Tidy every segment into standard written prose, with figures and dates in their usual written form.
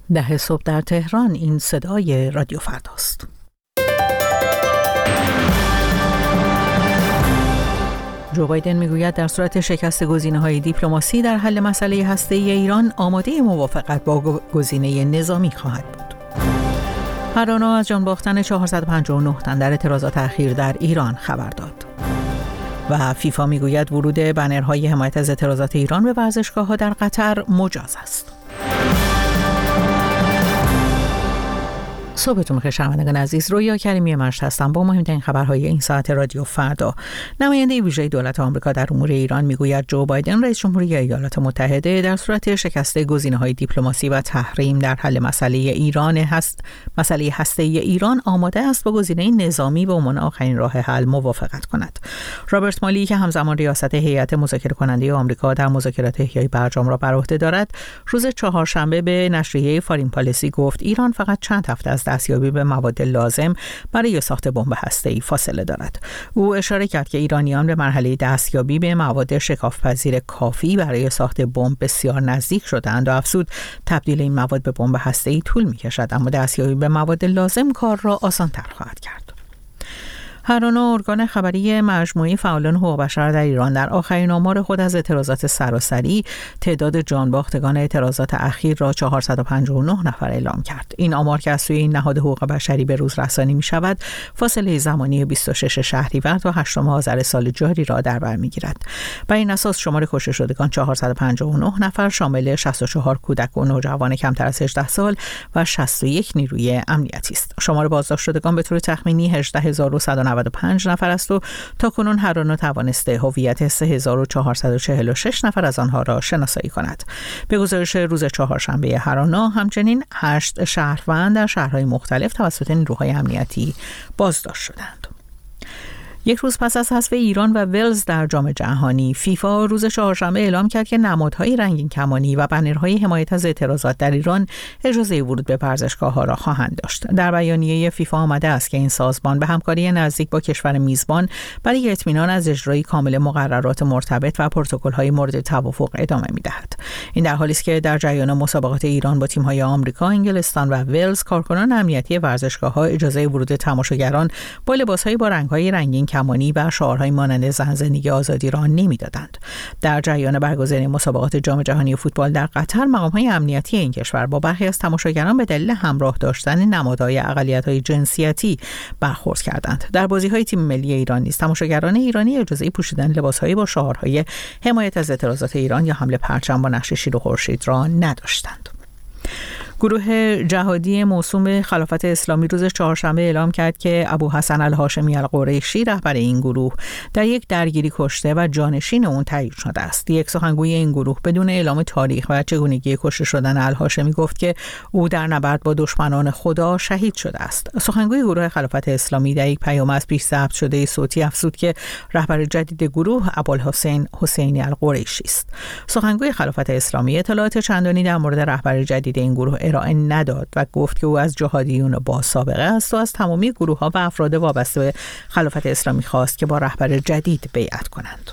10 صبح در تهران. این صدای رادیو فرداست. جو بایدن میگوید در صورت شکست گزینه‌های دیپلماسی در حل مسئله هسته‌ای ایران آماده موافقت با گزینه نظامی خواهد بود. هرانا از جان باختن 459 تن در اعتراضات اخیر در ایران خبر داد. و فیفا میگوید ورود بنرهای حمایت از اعتراضات ایران به ورزشگاه‌ها در قطر مجاز است. صبحتون بخیر شنوندگان عزیز، رویا کریمی مشت هستم با مهمترین خبرهای این ساعت رادیو فردا. نماینده ویژه دولت آمریکا در امور ایران میگوید جو بایدن رئیس جمهوری ایالات متحده در صورت شکست گزینه‌های دیپلماسی و تحریم در حل مسئله هسته‌ای ایران آماده است با گزینه نظامی به عنوان آخرین راه حل موافقت کند. رابرت مالی که همزمان ریاست هیئت مذاکره کننده آمریکا در مذاکرات احیای برجام را بر عهده دارد، روز چهارشنبه به نشریه فارین پالیسی گفت ایران فقط چند هفته از دستیابی به مواد لازم برای ساخت بمب هسته‌ای فاصله دارد. او اشاره کرد که ایرانیان به مرحله دستیابی به مواد شکافپذیر کافی برای ساخت بمب بسیار نزدیک شدند و افزود تبدیل این مواد به بمب هسته‌ای طول می‌کشد، اما دستیابی به مواد لازم کار را آسان‌تر خواهد کرد. هرانا، ارگان خبری مجموعه فعالان حقوق بشر در ایران، در آخرین آمار خود از اعتراضات سراسری تعداد جانباختگان اعتراضات اخیر را 459 نفر اعلام کرد. این آمار که از سوی این نهاد حقوق بشری به روز رسانی می شود، فاصله زمانی 26 شهریور تا 8 آذر سال جاری را در بر می گیرد. بر این اساس شمار کشته شدگان 459 نفر شامل 64 کودک و نوجوان کمتر از 18 سال و 61 نیروی امنیتی است. شمار بازداشت شدگان به طور تخمینی 18195 نفر است و تاکنون هرانا توانسته هویت 3446 نفر از آنها را شناسایی کند. به گزارش روز چهارشنبه هرانا، همچنین 8 شهروند در شهرهای مختلف توسط نیروهای امنیتی بازداشت شدند. یک روز پس از حذف ایران و ولز در جام جهانی، فیفا روز چهارشنبه اعلام کرد که نمادهای رنگین کمانی و بنرهای حمایت از اعتراضات در ایران اجازه ورود به ورزشگاه‌ها را خواهند داشت. در بیانیه فیفا آمده است که این سازمان به همکاری نزدیک با کشور میزبان برای اطمینان از اجرای کامل مقررات مرتبط و پروتکل‌های مورد توافق ادامه می‌دهد. این در حالی است که در جریان مسابقات ایران با تیم‌های آمریکا، انگلستان و ولز، کارکنان امنیتی ورزشگاه‌ها اجازه ورود تماشاگران با لباس‌های با رنگ‌های رنگین کمانی و شعارهای مانند زن زندگی آزادی را نمی‌دادند. در جریان برگزاری مسابقات جام جهانی فوتبال در قطر، مقام‌های امنیتی این کشور با برخی از تماشاگران به دلیل همراه داشتن نمادهای اقلیت‌های جنسیتی برخورد کردند. در بازی‌های تیم ملی ایران نیز تماشاگران ایرانی اجازه پوشیدن لباس‌های با شعارهای حمایت از اعتراضات ایران یا حمل پرچم با نقش شیر و خورشید را نداشتند. گروه جهادی موسوم به خلافت اسلامی روز چهارشنبه اعلام کرد که ابوحسن الهاشمی القریشی، رهبر این گروه، در یک درگیری کشته و جانشین اون تعیین شده است. یک سخنگوی این گروه بدون اعلام تاریخ و چگونگی کشته شدن الهاشمی گفت که او در نبرد با دشمنان خدا شهید شده است. سخنگوی گروه خلافت اسلامی در یک پیام از پیش ضبط شده صوتی افزود که رهبر جدید گروه ابوالحسین حسینی القریشی است. سخنگوی خلافت اسلامی اطلاعات چندانی در مورد رهبر جدید این گروه ارائه نداد و گفت که او از جهادیون با سابقه است و از تمامی گروه‌ها و افراد وابسته به خلافت اسلامی خواست که با رهبر جدید بیعت کنند.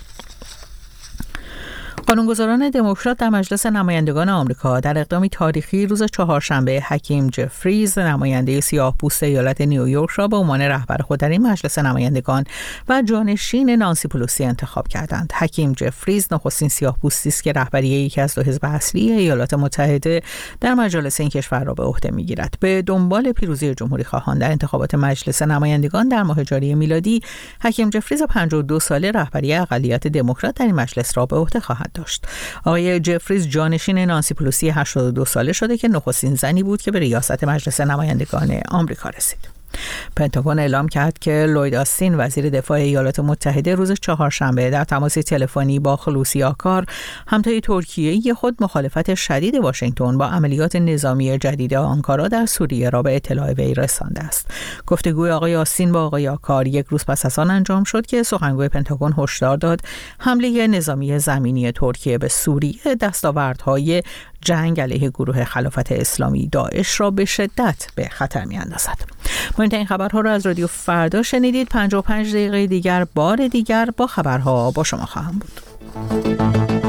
قانونگذاران دموکرات در مجلس نمایندگان آمریکا در اقدامی تاریخی روز چهارشنبه حکیم جفریز، نماینده سیاه‌پوست ایالت نیویورک، را به عنوان رهبر خود در این مجلس نمایندگان و جانشین نانسی پلوسی انتخاب کردند. حکیم جفریز نخستین سیاه‌پوستی است که رهبری یکی از دو حزب اصلی ایالات متحده در مجالس این کشور را به عهده می‌گیرد. به دنبال پیروزی جمهوری‌خواهان در انتخابات مجلس نمایندگان در ماه جاری میلادی، حکیم جفریز 52 ساله رهبری اقلیت دموکرات در این مجلس را به عهده خواهد داشت. آقای جفریز جانشین نانسی پلوسی 82 ساله شده که نخستین زنی بود که به ریاست مجلس نمایندگان آمریکا رسید. پنتاگون اعلام کرد که لوید آستین، وزیر دفاع ایالات متحده، روز چهارشنبه در تماسی تلفنی با خلوصی آکار، همتای ترکیه‌ای خود، مخالفت شدید واشنگتن با عملیات نظامی جدید آنکارا در سوریه را به اطلاع وی رسانده است. گفتگوی آقای آستین با آقای آکار یک روز پس از آن انجام شد که سخنگوی پنتاگون هشدار داد حمله نظامی زمینی ترکیه به سوریه دستاوردهای جنگ علیه گروه خلافت اسلامی داعش را به شدت به خطر می‌اندازد. مهمترین خبرها را از رادیو فردا شنیدید. 55 دقیقه دیگر بار دیگر با خبرها با شما خواهم بود.